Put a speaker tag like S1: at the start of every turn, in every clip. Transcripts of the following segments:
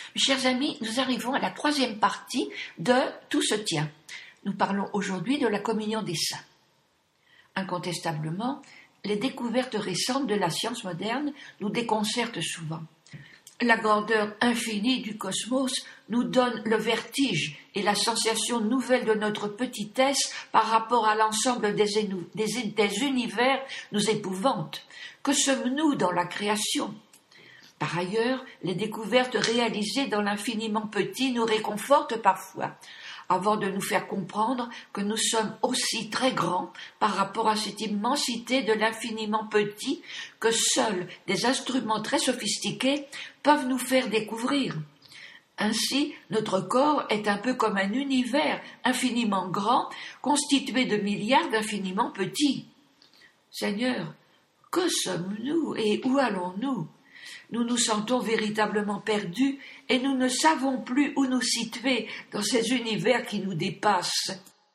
S1: Mes chers amis, nous arrivons à la troisième partie de Tout se tient. Nous parlons aujourd'hui de la communion des saints. Incontestablement, les découvertes récentes de la science moderne nous déconcertent souvent. La grandeur infinie du cosmos nous donne le vertige et la sensation nouvelle de notre petitesse par rapport à l'ensemble des univers nous épouvante. Que sommes-nous dans la création ? Par ailleurs, les découvertes réalisées dans l'infiniment petit nous réconfortent parfois, avant de nous faire comprendre que nous sommes aussi très grands par rapport à cette immensité de l'infiniment petit que seuls des instruments très sophistiqués peuvent nous faire découvrir. Ainsi, notre corps est un peu comme un univers infiniment grand, constitué de milliards d'infiniment petits. Seigneur, que sommes-nous et où allons-nous ? Nous nous sentons véritablement perdus et nous ne savons plus où nous situer dans ces univers qui nous dépassent.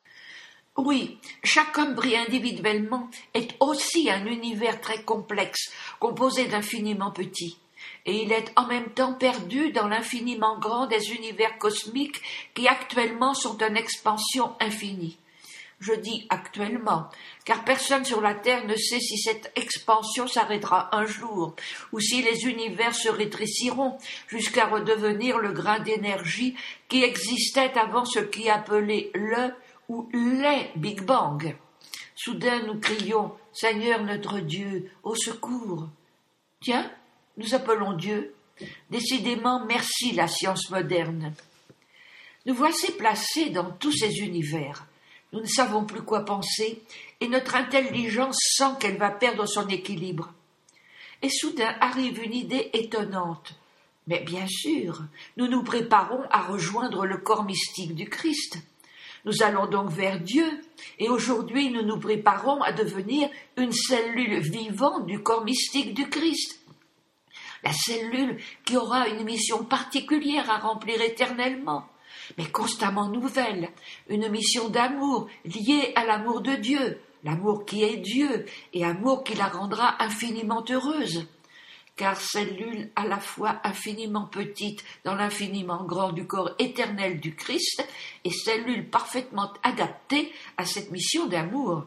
S1: Oui, chaque homme pris individuellement est aussi un univers très complexe, composé d'infiniment petits. Et il est en même temps perdu dans l'infiniment grand des univers cosmiques qui actuellement sont en expansion infinie. Je dis actuellement, car personne sur la Terre ne sait si cette expansion s'arrêtera un jour, ou si les univers se rétréciront jusqu'à redevenir le grain d'énergie qui existait avant ce qui est appelé le ou les Big Bang. Soudain nous crions « Seigneur notre Dieu, au secours !» Tiens, nous appelons Dieu. Décidément, merci la science moderne. Nous voici placés dans tous ces univers. Nous ne savons plus quoi penser et notre intelligence sent qu'elle va perdre son équilibre. Et soudain arrive une idée étonnante. Mais bien sûr, nous nous préparons à rejoindre le corps mystique du Christ. Nous allons donc vers Dieu et aujourd'hui nous nous préparons à devenir une cellule vivante du corps mystique du Christ. La cellule qui aura une mission particulière à remplir éternellement, mais constamment nouvelle, une mission d'amour liée à l'amour de Dieu, l'amour qui est Dieu et amour qui la rendra infiniment heureuse. Car cellule à la fois infiniment petite dans l'infiniment grand du corps éternel du Christ et cellule parfaitement adaptée à cette mission d'amour.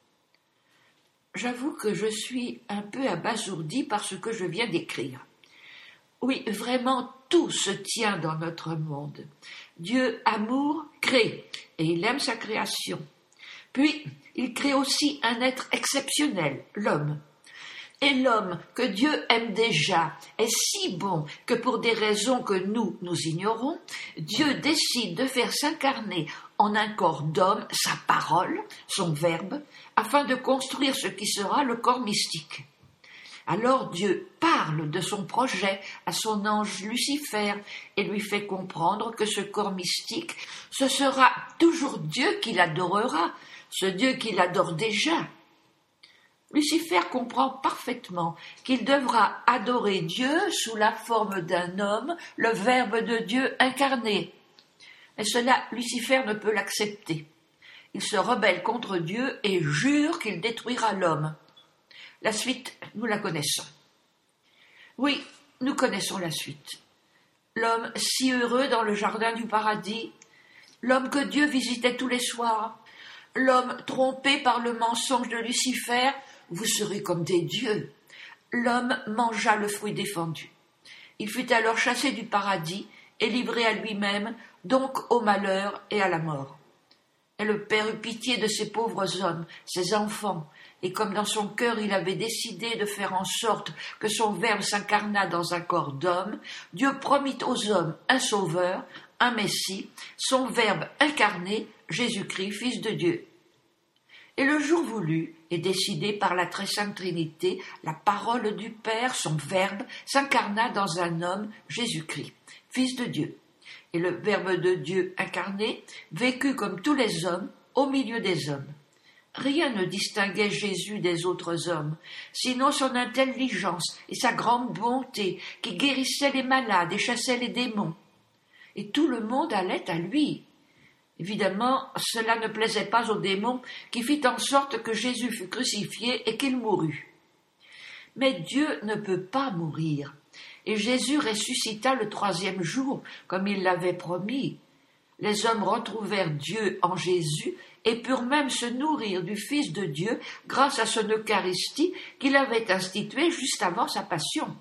S1: J'avoue que je suis un peu abasourdi par ce que je viens d'écrire. Oui, vraiment, tout se tient dans notre monde. Dieu, amour, crée, et il aime sa création. Puis, il crée aussi un être exceptionnel, l'homme. Et l'homme, que Dieu aime déjà, est si bon que pour des raisons que nous ignorons, Dieu décide de faire s'incarner en un corps d'homme sa parole, son verbe, afin de construire ce qui sera le corps mystique. Alors Dieu parle de son projet à son ange Lucifer et lui fait comprendre que ce corps mystique, ce sera toujours Dieu qui l'adorera, ce Dieu qui l'adore déjà. Lucifer comprend parfaitement qu'il devra adorer Dieu sous la forme d'un homme, le Verbe de Dieu incarné. Mais cela, Lucifer ne peut l'accepter. Il se rebelle contre Dieu et jure qu'il détruira l'homme. La suite, nous la connaissons. Oui, nous connaissons la suite. L'homme si heureux dans le jardin du paradis, l'homme que Dieu visitait tous les soirs, l'homme trompé par le mensonge de Lucifer, vous serez comme des dieux. L'homme mangea le fruit défendu. Il fut alors chassé du paradis et livré à lui-même, donc au malheur et à la mort. Et le Père eut pitié de ces pauvres hommes, ces enfants, et comme dans son cœur il avait décidé de faire en sorte que son Verbe s'incarnât dans un corps d'homme, Dieu promit aux hommes un Sauveur, un Messie, son Verbe incarné, Jésus-Christ, Fils de Dieu. Et le jour voulu et décidé par la très sainte Trinité, la parole du Père, son Verbe, s'incarna dans un homme, Jésus-Christ, Fils de Dieu. Et le Verbe de Dieu incarné vécut comme tous les hommes au milieu des hommes. Rien ne distinguait Jésus des autres hommes, sinon son intelligence et sa grande bonté qui guérissait les malades et chassait les démons. Et tout le monde allait à lui. Évidemment, cela ne plaisait pas aux démons qui fit en sorte que Jésus fut crucifié et qu'il mourut. Mais Dieu ne peut pas mourir. et Jésus ressuscita le 3e jour, comme il l'avait promis. Les hommes retrouvèrent Dieu en Jésus et purent même se nourrir du Fils de Dieu grâce à son Eucharistie qu'il avait instituée juste avant sa passion.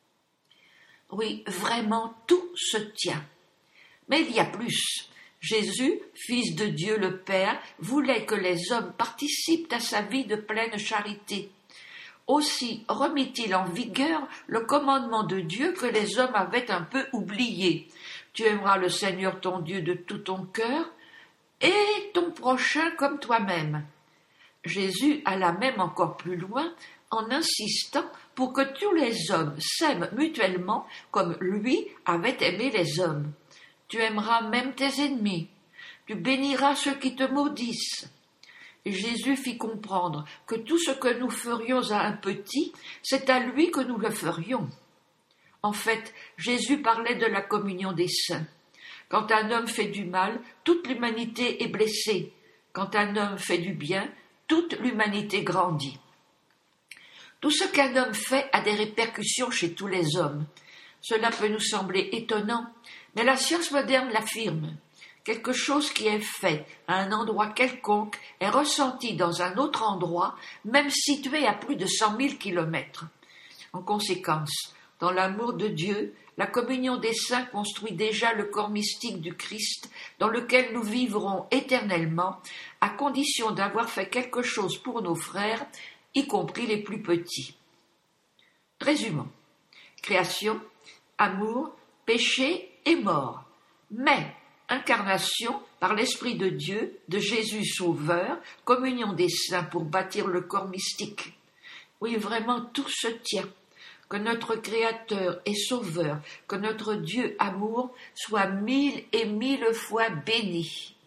S1: Oui, vraiment, tout se tient. Mais il y a plus. Jésus, Fils de Dieu le Père, voulait que les hommes participent à sa vie de pleine charité. Aussi remit-il en vigueur le commandement de Dieu que les hommes avaient un peu oublié. Tu aimeras le Seigneur ton Dieu de tout ton cœur et ton prochain comme toi-même. Jésus alla même encore plus loin en insistant pour que tous les hommes s'aiment mutuellement comme lui avait aimé les hommes. Tu aimeras même tes ennemis. Tu béniras ceux qui te maudissent. Et Jésus fit comprendre que tout ce que nous ferions à un petit, c'est à lui que nous le ferions. En fait, Jésus parlait de la communion des saints. Quand un homme fait du mal, toute l'humanité est blessée. Quand un homme fait du bien, toute l'humanité grandit. Tout ce qu'un homme fait a des répercussions chez tous les hommes. Cela peut nous sembler étonnant, mais la science moderne l'affirme. Quelque chose qui est fait à un endroit quelconque est ressenti dans un autre endroit, même situé à plus de 100 000 kilomètres. En conséquence, dans l'amour de Dieu, la communion des saints construit déjà le corps mystique du Christ dans lequel nous vivrons éternellement, à condition d'avoir fait quelque chose pour nos frères, y compris les plus petits. Résumons. Création, amour, péché et mort. Mais incarnation par l'Esprit de Dieu, de Jésus Sauveur, communion des saints pour bâtir le corps mystique. Oui, vraiment, tout se tient. Que notre Créateur et Sauveur, que notre Dieu amour soit 1000 et 1000 fois béni.